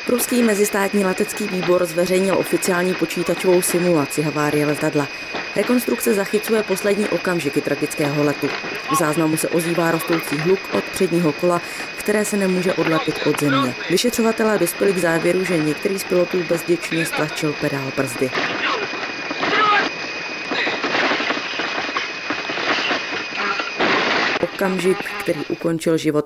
Pruský mezistátní letecký výbor zveřejnil oficiální počítačovou simulaci havárie letadla. Rekonstrukce zachycuje poslední okamžiky tragického letu. V záznamu se ozývá rostoucí hluk od předního kola, které se nemůže odlepit od země. Vyšetřovatelé dospěli k závěru, že některý z pilotů bezděčně stlačil pedál brzdy. Okamžik, který ukončil život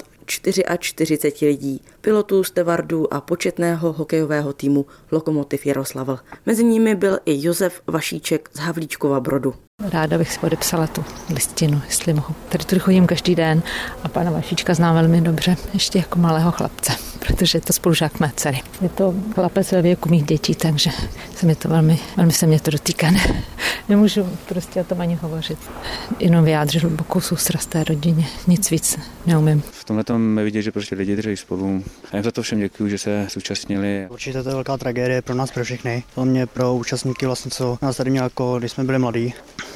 44 lidí, pilotů, stevardů a početného hokejového týmu Lokomotiv Jaroslavl. Mezi nimi byl i Josef Vašíček z Havlíčkova Brodu. Ráda bych si podepsala tu listinu, jestli mohu. Tady tudy chodím každý den a pana Vašíčka znám velmi dobře, ještě jako malého chlapce, protože je to spolužák mé dcery. Je to chlapec ve věku mých dětí, takže se mi to velmi se mě to dotýká. Nemůžu prostě o tom ani hovořit. Jenom vyjádřit hlubokou soustrast té rodině, nic víc neumím. V tomhle tom vidět, že prostě lidi drží spolu. A jim za to všem děkuju, že se zúčastnili. Určitě to je velká tragédie pro nás, pro všechny. Hlavně pro účastníky vlastně, co nás tady měli, jako když jsme byli mladí.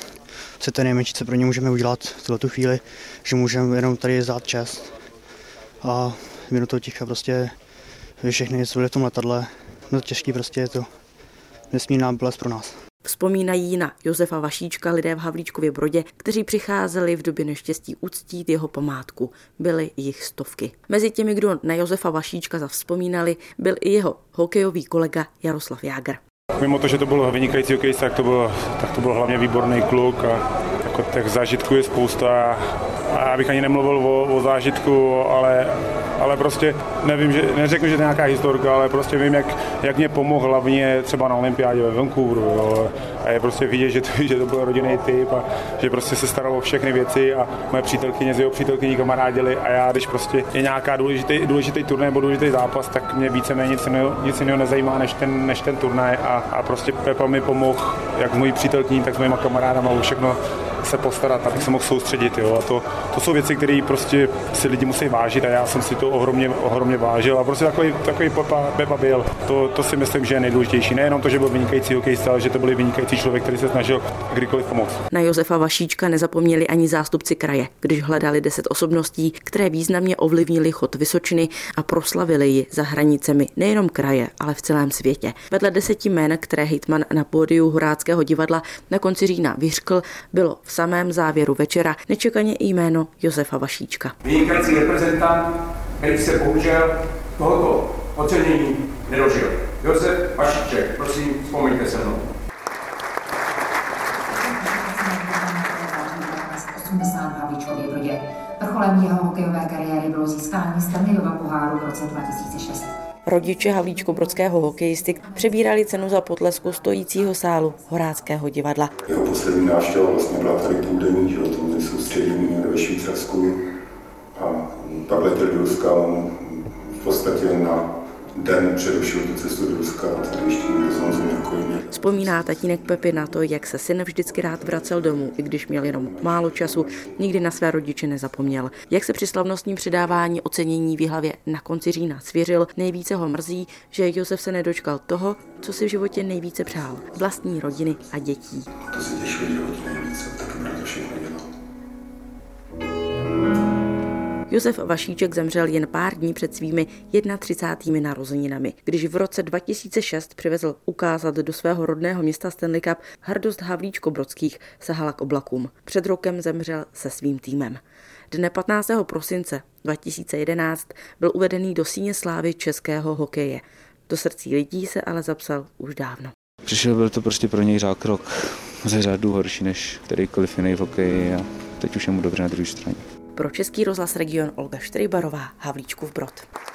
Co to nejmenší, co pro ně můžeme udělat v tuto chvíli, že můžeme jenom tady zdát čest a minutou ticha prostě všechny byli v tom letadle. No těžký prostě je to nesmírná bolest pro nás. Vzpomínají na Josefa Vašíčka lidé v Havlíčkově Brodě, kteří přicházeli v době neštěstí uctít jeho památku. Byly jich stovky. Mezi těmi, kdo na Josefa Vašíčka zavzpomínali, byl i jeho hokejový kolega Jaroslav Jágr. Mimo to, že to byl vynikající hokejista, tak to byl hlavně výborný kluk a jako těch zážitků je spousta. A já bych ani nemluvil o zážitku, ale prostě neřeknu, že to je nějaká historka, ale prostě vím, jak mě pomohl hlavně třeba na olympiádě ve Vancouveru. Jo. A je prostě vidět, že to byl rodinný typ a že prostě se staral o všechny věci a moje přítelkyně s jeho přítelkyní kamarádili a já, když prostě je nějaká důležitý turnaj nebo důležitý zápas, tak mě víceméně nic jiného nezajímá než ten turnaj a prostě Pepa mi pomohl jak s mojí přítelkyní, tak s mojima kamarádama o všechno se postarat, abych se mohl soustředit. Jo. A to jsou věci, které prostě si lidi musí vážit a já jsem si to ohromně vážil a prostě takový Pepa byl. To si myslím, že je nejdůležitější. Nejenom to, že byl vynikající hokejista, ale že to byl vynikající člověk, který se snažil kdykoliv pomoct. Na Josefa Vašíčka nezapomněli ani zástupci kraje, když hledali 10 osobností, které významně ovlivnili chod Vysočiny a proslavili ji za hranicemi nejenom kraje, ale v celém světě. Vedle 10 jmen, které hejtman na pódiu Horáckého divadla na konci října vyřkl, bylo v samém závěru večera nečekaně i jméno Josefa Vašíčka. Vynikající reprezentant, který se bohužel tohoto ocenění nedožil. Josef Vašíček, prosím, vzpomeňte se mnou. 80 v Havlíčkově Brodě. Vrcholem jeho hokejové kariéry bylo získání Stanleyova poháru v roce 2006. Rodiče havlíčkobrodského hokejisty přebírali cenu za potlesku stojícího sálu Horáckého divadla. Jeho poslední návštěva vlastně byla tady půldenní, že to byli soustředění ve Švýcarsku a pak letěl do Ruska, v podstatě na den přerušil tu cestu do Ruska a tady ještě někdo samozřejmě jako jiný. Vzpomíná tatínek Pepy na to, jak se syn vždycky rád vracel domů, i když měl jenom málo času, nikdy na své rodiče nezapomněl. Jak se při slavnostním předávání ocenění v Jihlavě na konci října svěřil, nejvíce ho mrzí, že Josef se nedočkal toho, co si v životě nejvíce přál, vlastní rodiny a dětí. To si těšil v životě nejvíce, tak to všechno dělal. Josef Vašíček zemřel jen pár dní před svými 31. narozeninami, když v roce 2006 přivezl ukázat do svého rodného města Stanley Cup, hrdost Havlíčkobrodských sahala k oblakům. Před rokem zemřel se svým týmem. Dne 15. prosince 2011 byl uvedený do síně slávy českého hokeje. Do srdcí lidí se ale zapsal už dávno. Byl to prostě pro něj zákrok ze řadu horší než kterýkoliv jiný v hokeji a teď už je mu dobře na druhé straně. Pro Český rozhlas Region Olga Štrejbarová, Havlíčkův Brod.